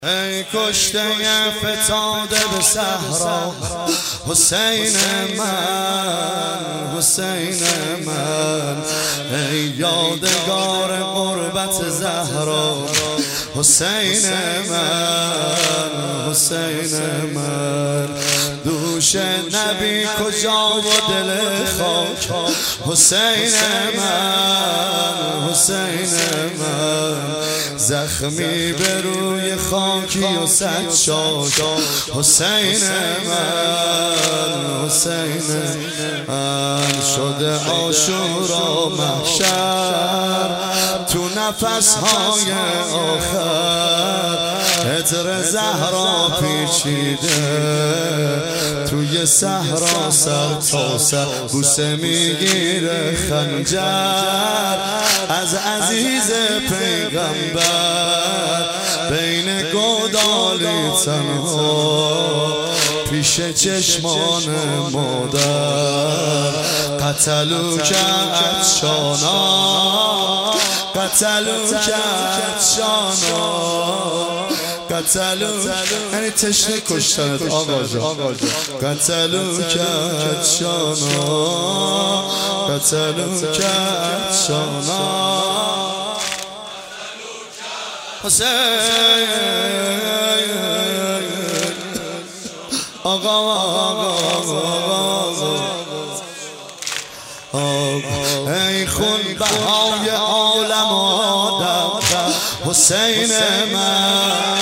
ای کشته فتاده به صحرا حسین من، حسین من، ای یادگار غربت زهرا حسین من، حسین من، دوش نبی کجا و دل خاک حسین من، حسین من، زخمی به روی خاکی و صد شاک حسین من، حسین من، شده عاشورا محشر تو نفسهای آخر، عطر زهرا پیچیده توی صحرا، سر تا سر بوسه میگیره خنجر از عزیز پیغمبر، بین گودالی تنها پیش چشمان مادر، قتلو کرد شانا، قتلو کرد شانا، قتلو یعنی تشنه کشتنت آقا جان، قتلو کرد شانا، قتلو کرد شانا، حسین آقا ای خون بهای عالم آدم حسین من،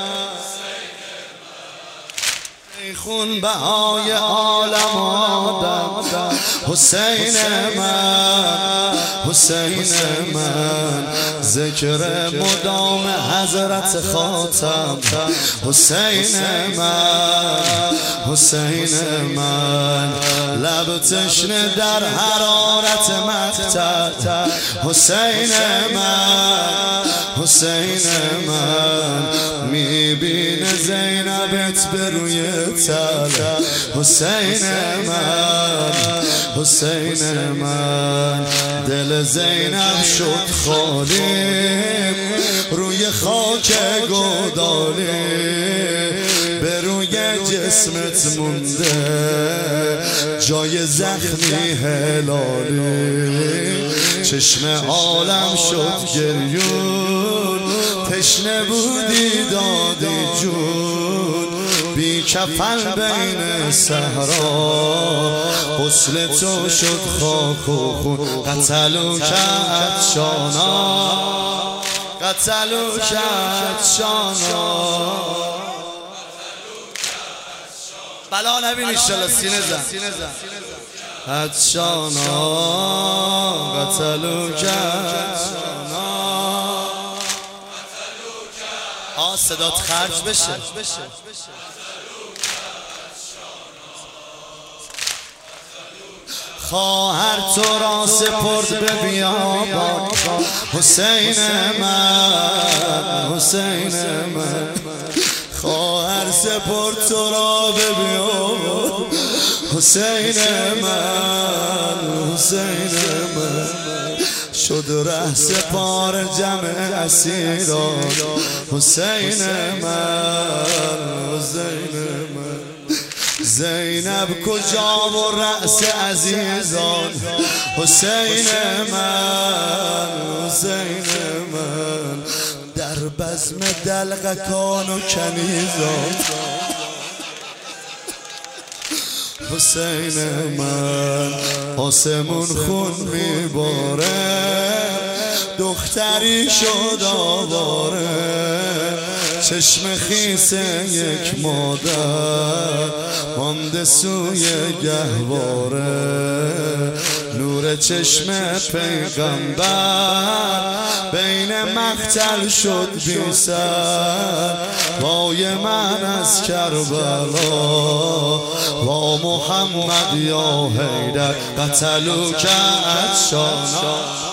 ای خون بهای عالم آدم حسین من، حسین من، ذکر مدام حضرت خاتم حسین من، حسین من، لب تشنه در حرارت مقتل حسین من، حسین من، میبینه زینبت به روی تل حسین من، حسین من، دل زینب شد خالی روی خاک گودالی، به روی جسمت مونده جای زخمی هلالی، چشم عالم شد گریون، تشنه بودی دادی جون، بی کفن بین صحرا، غسل تو شد خاک و خون، قتلو کرد شانا، قتلو کرد شانا، بلا نبین ایشالا سینه زن قد شانا، قتلو کرد شانا، صدات خرج بشه، خواهر تو را سپرد به بیابان حسین من، حسین من، خواهر سپرد تو را به بیابان حسین من، حسین من، شد ره سپار جمع اسیران حسین من، حسین من، زینب کجا و رأس عزیزان حسین من، حسین من، در بزم دلقکان و کنیزان حسین من، آسمون خون میباره دختری شد آواره، چشم خیس یک مادر مانده سوی گهواره، نور چشم پیغمبر بین مقتل شد بی سر، وای من از کربلا با محمد یا حیدر، قتلو کرد شانا.